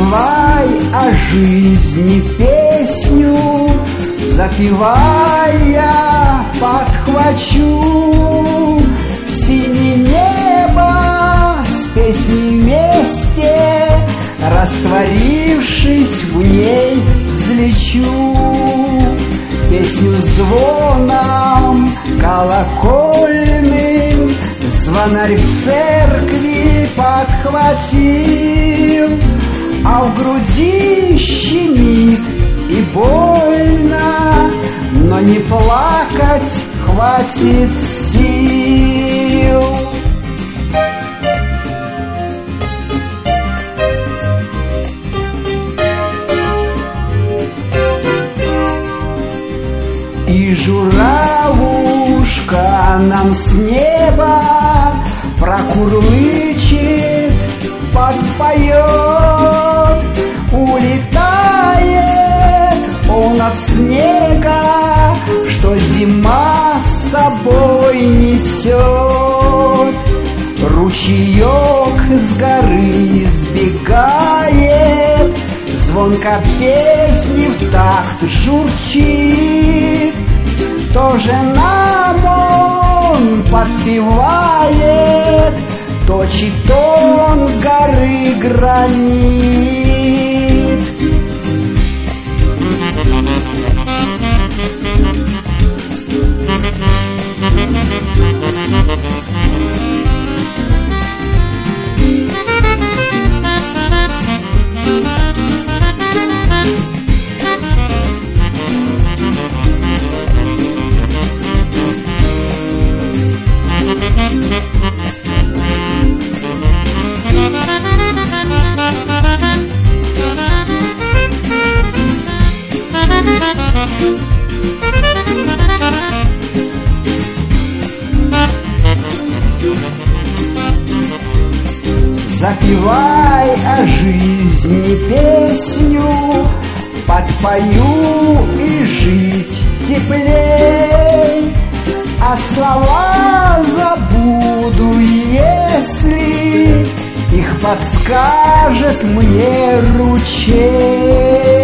Запевай о жизни песню, запевая, подхвачу в синее небо с песней вместе, растворившись в ней, взлечу. Песню звоном колокольным звонарь в церкви подхватил, а в груди щемит и больно, но не плакать хватит сил. И журавушка нам с неба прокурлычет, подпоет. Улетает он от снега, что зима с собой несет. Ручеек с горы сбегает, звонко песни в такт журчит. Тоже нам он подпевает, точит он горы гранит. Запевай о жизни песню, подпою и жить теплей, а слова забуду, если их подскажет мне ручей.